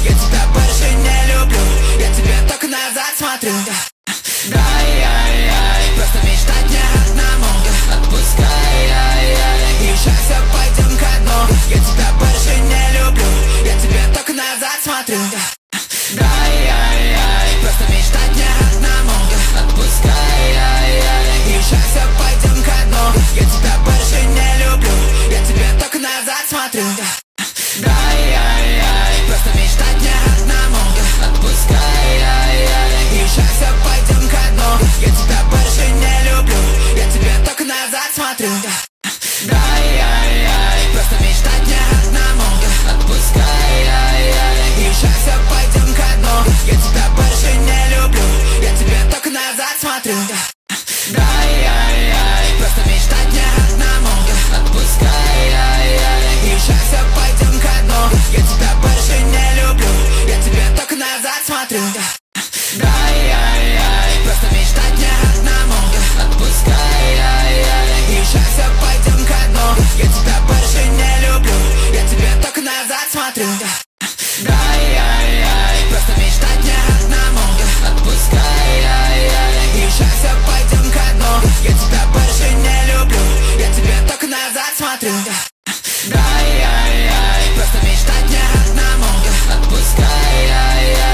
Я тебя больше не люблю, я тебя только назад смотрю. Ай-яй-яй, просто мечтать не одному. Отпускай, ай-яй, и сейчас все пойдем ко дну. Я тебя больше не люблю, я тебя только назад смотрю. Ай-яй-яй, просто мечтать не одному. Отпускай, ай-яй, и сейчас все пойдем ко дну. Я тебя больше не люблю, я тебя только назад смотрю. Ай-яй-яй, просто мечтать не одному. Отпускай, ай-яй, и сейчас все пойдем ко дну. Я тебя больше не люблю, я тебя только назад смотрю. Ай-яй-яй, просто мечтать не одному. Отпускай, ай-яй, и сейчас все пойдем ко дну. Я тебя больше не люблю, я тебя только назад смотрю.